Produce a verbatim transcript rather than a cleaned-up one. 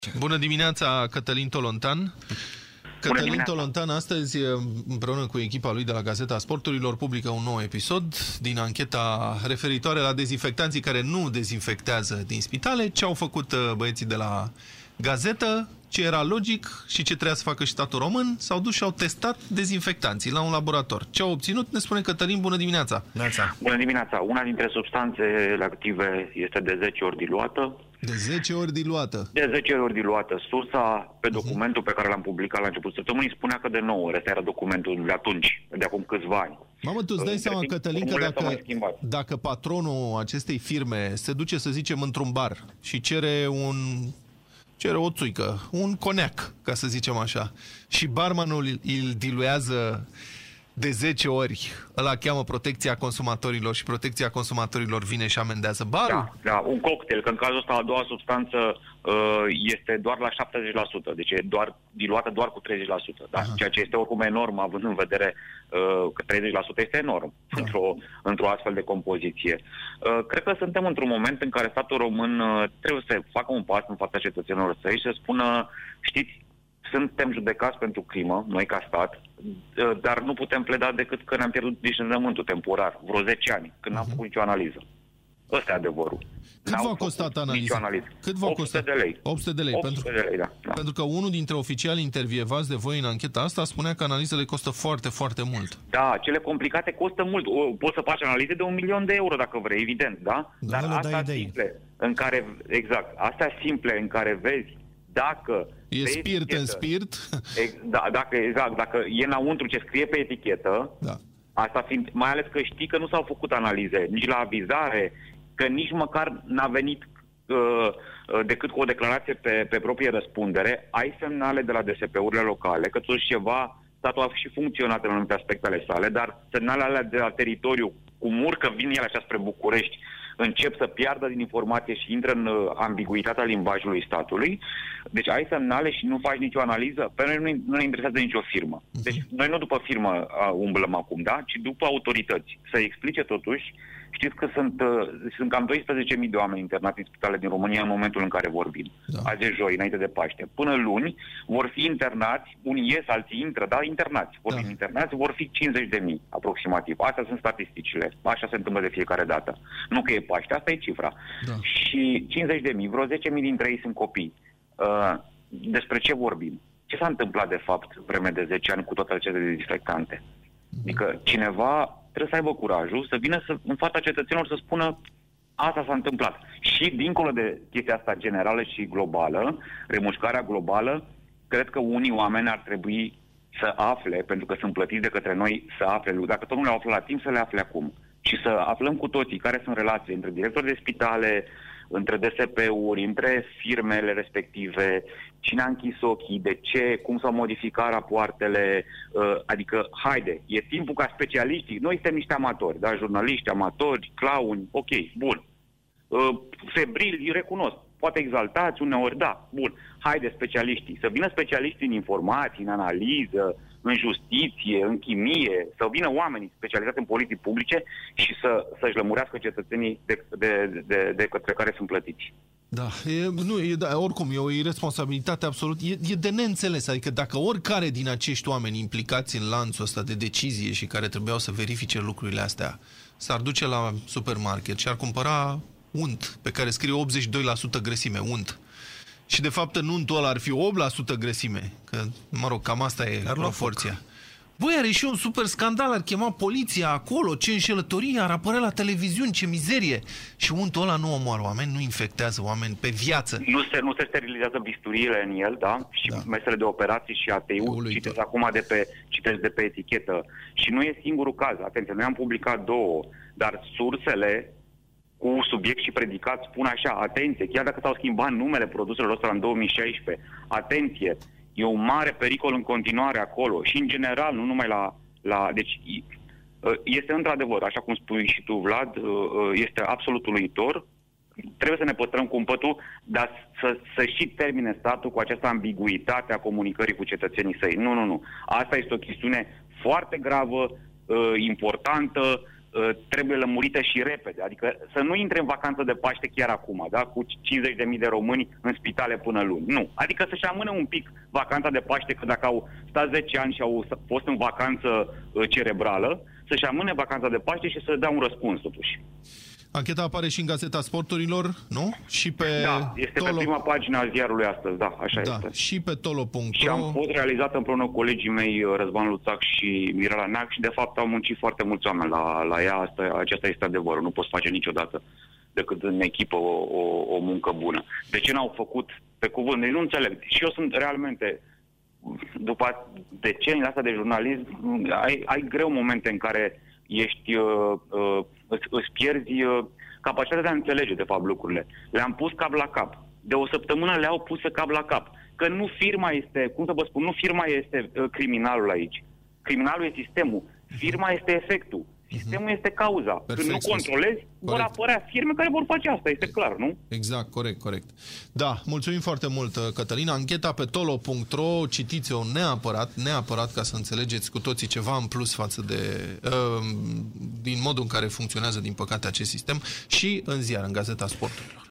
Bună dimineața, Cătălin Tolontan. Cătălin Tolontan astăzi, împreună cu echipa lui de la Gazeta Sporturilor, publică un nou episod din ancheta referitoare la dezinfectanții care nu dezinfectează din spitale, ce au făcut băieții de la Gazetă, ce era logic și ce trebuia să facă și statul român. S-au dus și au testat dezinfectanții la un laborator. Ce au obținut? Ne spune Cătălin. Bună dimineața! Bună dimineața! Una dintre substanțele active este de zece ori diluată. De zece ori diluată? De zece ori diluată. Sursa pe documentul pe care l-am publicat la început săptămânii spunea că de nouă ori. Ăsta era documentul de atunci, de acum câțiva ani. Mamă, tu îți dai seama, Cătălin, că dacă, dacă patronul acestei firme se duce, să zicem, într-un bar și cere un... cere o țuică, un coneac, ca să zicem așa, și barmanul îl diluează de zece ori, ăla cheamă protecția consumatorilor și protecția consumatorilor vine și amendează barul? Da, da, un cocktail, că în cazul ăsta a doua substanță uh, este doar la șaptezeci la sută, deci e doar diluată doar cu treizeci la sută, da? Ceea ce este oricum enorm, având în vedere uh, că treizeci la sută este enorm, da, într-o, într-o astfel de compoziție. Uh, cred că suntem într-un moment în care statul român uh, trebuie să facă un pas în fața cetățenilor săi și să spună, știți, suntem judecați pentru crimă, noi ca stat, dar nu putem pleda decât că ne-am pierdut discernământul temporar, vreo zece ani, când n-am făcut nicio analiză. Ăsta e adevărul. Cât v-a costat analiza? Cât v-a costat? opt sute de lei. opt sute de lei. opt sute pentru, de lei, da, da. Pentru că unul dintre oficialii intervievați de voi în ancheta asta spunea că analizele costă foarte, foarte mult. Da, cele complicate costă mult. O, poți să faci analize de un milion de euro dacă vrei, evident, da? Da, dar astea simple, în care, exact, astea simple în care vezi dacă e spirit etichetă, în spirit. Da, dacă, exact, dacă e înăuntru ce scrie pe etichetă, da. Asta fiind, mai ales că știi că nu s-au făcut analize, nici la avizare, că nici măcar n-a venit uh, decât cu o declarație pe, pe proprie răspundere, ai semnale de la D S P-urile locale, că totuși ceva, statul a și funcționat în anumite aspecte ale sale, dar semnalele alea de la teritoriu, cu murcă vin ele așa spre București, încep să piardă din informație și intră în uh, ambiguitatea limbajului statului. Deci ai semnale și nu faci nicio analiză. Pe noi nu, nu ne interesează nicio firmă. Deci noi nu după firmă uh, umblăm acum, da? Ci după autorități. Să explice totuși, știți că sunt, uh, sunt cam doisprezece mii de oameni internați în spitale din România în momentul în care vorbim. Da. Azi e joi, înainte de Paște. Până luni vor fi internați, unii ies, alții intră, da? Internați. Vor fi da. internați, vor fi cincizeci de mii aproximativ. Astea sunt statisticile. Așa se întâmplă de fiecare dată. Nu că e Paște, asta e cifra. Da. Și cincizeci de mii, vreo zece mii dintre ei sunt copii. Uh, despre ce vorbim? Ce s-a întâmplat de fapt vreme de zece ani cu toate aceste dezinfectante? Adică cineva trebuie să aibă curajul să vină să, în fața cetățenilor să spună asta s-a întâmplat. Și dincolo de chestia asta generală și globală, remușcarea globală, cred că unii oameni ar trebui să afle, pentru că sunt plătiți de către noi să afle, dacă tot nu le-au aflat la timp, să le afle acum. Și să aflăm cu toții care sunt relații între directori de spitale, între D S P-uri, între firmele respective, cine a închis ochii, de ce, cum s-au modificat rapoartele, uh, adică, haide, e timpul ca specialiștii, noi suntem niște amatori, da, jurnaliști, amatori, clauni, ok, bun, uh, febrili, îi recunosc, poate exaltați uneori, da, bun, haide specialiștii, să vină specialiștii în informații, în analiză, în justiție, în chimie, să vină oamenii specializați în politici publice și să, să-și lămurească cetățenii de, de, de, de către care sunt plătiți. Da, e, nu, e, da, oricum, e o irresponsabilitate absolut, e, e de neînțeles, adică dacă oricare din acești oameni implicați în lanțul ăsta de decizie și care trebuiau să verifice lucrurile astea, s-ar duce la supermarket și ar cumpăra unt pe care scrie optzeci și doi la sută grăsime, unt. Și de fapt în untul ăla ar fi opt la sută grăsime, că, mă rog, cam asta e proporția. Băi, are și un super scandal, ar chema poliția acolo, ce înșelătorie, ar apărea la televiziuni, ce mizerie. Și untul ăla nu omoară oameni, nu infectează oameni pe viață. Nu se, nu se sterilizează bisturiile în el, da? Și da. mesele de operații și A T U, citesc acum de pe, citesc de pe etichetă. Și nu e singurul caz, atenție, noi am publicat două, dar sursele cu subiect și predicat spun așa, atenție, chiar dacă s-au schimbat numele produselor ăstora în două mii șaisprezece, atenție, e un mare pericol în continuare acolo și în general, nu numai la... la deci este într-adevăr, așa cum spui și tu, Vlad, este absolut uluitor, trebuie să ne păstrăm cumpătul, dar să, să și termine statul cu această ambiguitate a comunicării cu cetățenii săi. Nu, nu, nu. Asta este o chestiune foarte gravă, importantă, trebuie lămurită și repede. Adică să nu intre în vacanță de Paște chiar acum, da? Cu cincizeci de mii de români în spitale până luni. Nu. Adică să-și amâne un pic vacanța de Paște, că dacă au stat zece ani și au fost în vacanță cerebrală, să-și amâne vacanța de Paște și să dea un răspuns totuși. Ancheta apare și în Gazeta Sporturilor, nu? Și pe da, este Tolo... pe prima pagina a ziarului astăzi, da, așa da, este. Și pe tolo punct ro. Și am fost realizat împreună cu colegii mei, Răzvan Luțac și Mirela Neac, și de fapt au muncit foarte mulți oameni la, la ea, asta, acesta este adevărul, nu poți face niciodată decât în echipă o, o, o muncă bună. De ce n-au făcut pe cuvânt? Deci nu înțeleg. Și eu sunt realmente, după deceniile astea de jurnalism, ai, ai greu momente în care ești, uh, uh, îți, îți pierzi uh, capacitatea de a înțelege, de fapt, lucrurile. Le-am pus cap la cap. De o săptămână le-au pus cap la cap. Că nu firma este, cum să vă spun, nu firma este uh, criminalul aici. Criminalul e sistemul. Firma este efectul. Sistemul este cauza. Perfect. Când nu controlezi, vor apărea firme care vor face asta, este clar, nu? Exact, corect, corect. Da, mulțumim foarte mult, Cătălina. Ancheta pe tolo punct ro, citiți-o neapărat, neapărat, ca să înțelegeți cu toții ceva în plus față de uh, din modul în care funcționează, din păcate, acest sistem, și în ziar, în Gazeta Sporturilor.